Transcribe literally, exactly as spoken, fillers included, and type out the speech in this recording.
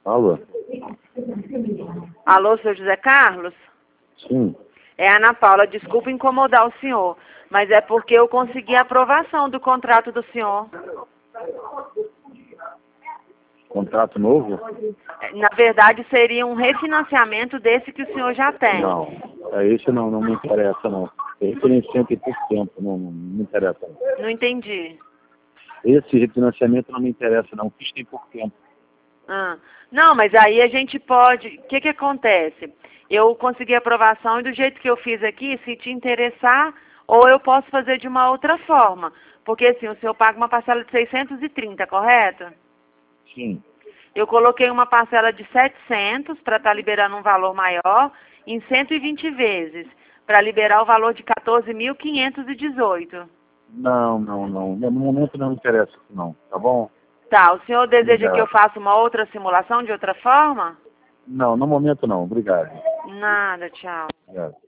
Alô? Alô, senhor José Carlos? Sim. É a Ana Paula, desculpa incomodar o senhor, mas é porque eu consegui a aprovação do contrato do senhor. Contrato novo? Na verdade, seria um refinanciamento desse que o senhor já tem. Não. É, esse não, não me interessa, não. Refinanciamento por tempo, não, não me interessa. Não. Não entendi. Esse refinanciamento não me interessa, não. Fiz tem por tempo. Ah, não, mas aí a gente pode... O que que acontece? Eu consegui a aprovação e do jeito que eu fiz aqui, se te interessar, ou eu posso fazer de uma outra forma. Porque assim, o senhor paga uma parcela de seiscentos e trinta, correto? Sim. Eu coloquei uma parcela de setecentos para estar liberando um valor maior em cento e vinte vezes, para liberar o valor de quatorze mil quinhentos e dezoito. Não, não, não. No momento não me interessa, não. Tá bom? Tá, o senhor deseja que eu Obrigado. faça uma outra simulação de outra forma? Não, no momento não. Obrigado. Nada, tchau. Obrigado.